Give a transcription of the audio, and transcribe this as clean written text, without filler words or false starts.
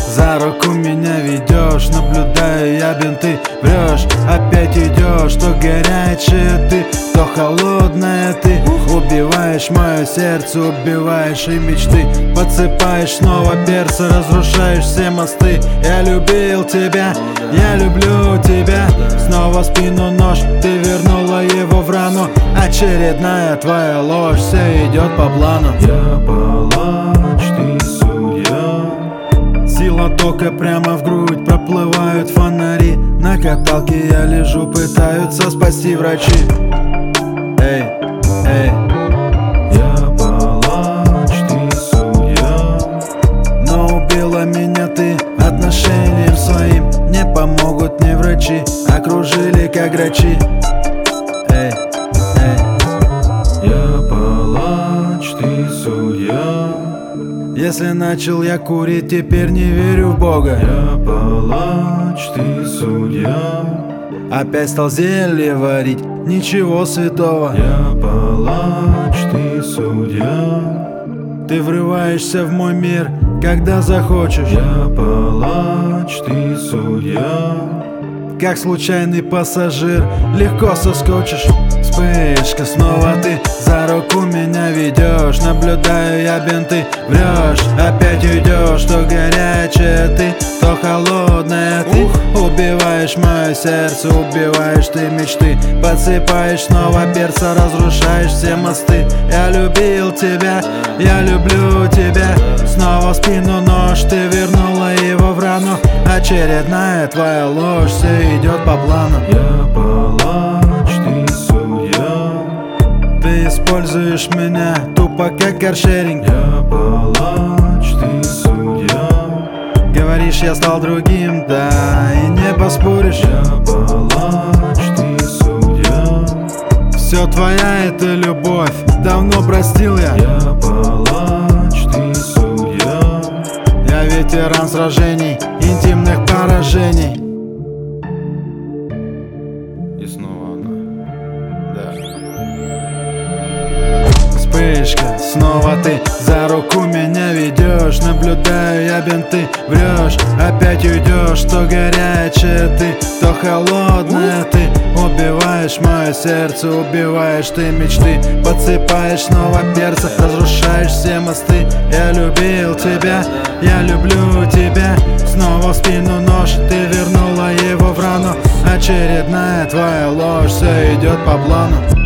за руку меня ведешь. Наблюдаю я бинты, врешь, опять идешь. То горячая ты, то холодная ты. Убиваешь мое сердце, убиваешь и мечты. Подсыпаешь снова перца, разрушаешь все мосты. Я любил тебя, я люблю тебя. Снова в спину нож, ты вернула его в рану. Очередная твоя ложь, все идет по плану. Я палач, ты судья. Сила тока прямо в грудь, проплывают фонари. На каталке я лежу, пытаются спасти врачи. Эй, эй. Я палач, ты судья. Но убила меня ты отношением своим. Не помогут мне врачи, окружили как грачи. Эй, эй. Я палач, ты судья. Если начал я курить, теперь не верю в Бога. Я палач, ты судья. Опять стал зелье варить, ничего святого. Я палач, ты судья. Ты врываешься в мой мир, когда захочешь. Я палач, ты судья. Как случайный пассажир, легко соскочишь. Вспышка, снова ты за руку меня ведешь. Наблюдаю я бинты, врешь, опять уйдешь. То горячая ты, то холодная ты. Убиваешь мое сердце, убиваешь ты мечты. Подсыпаешь снова перца, разрушаешь все мосты. Я любил тебя, я люблю тебя. Снова в спину нож, ты вернула его в рану. Очередная твоя ложь, все идет по плану. Я палач, ты судья. Ты используешь меня тупо как каршеринг. Я палач, ты судья. Говоришь, я стал другим, да, и не поспоришь. Я палач, ты судья. Все твоя эта любовь, давно простил я. Я палач, ты судья. Я ветеран сражений, интимных поражений. И снова она. Да. Вспышка, снова ты за руку меня ведешь. Наблюдаю я бинты, врешь, опять уйдешь. То горячая ты, то холодная ты. Убиваешь мое сердце, убиваешь ты мечты. Подсыпаешь снова перца, разрушаешь все мосты. Я любил тебя, я люблю тебя. Снова в спину нож, ты вернула его в рану. Очередная твоя ложь, все идет по плану.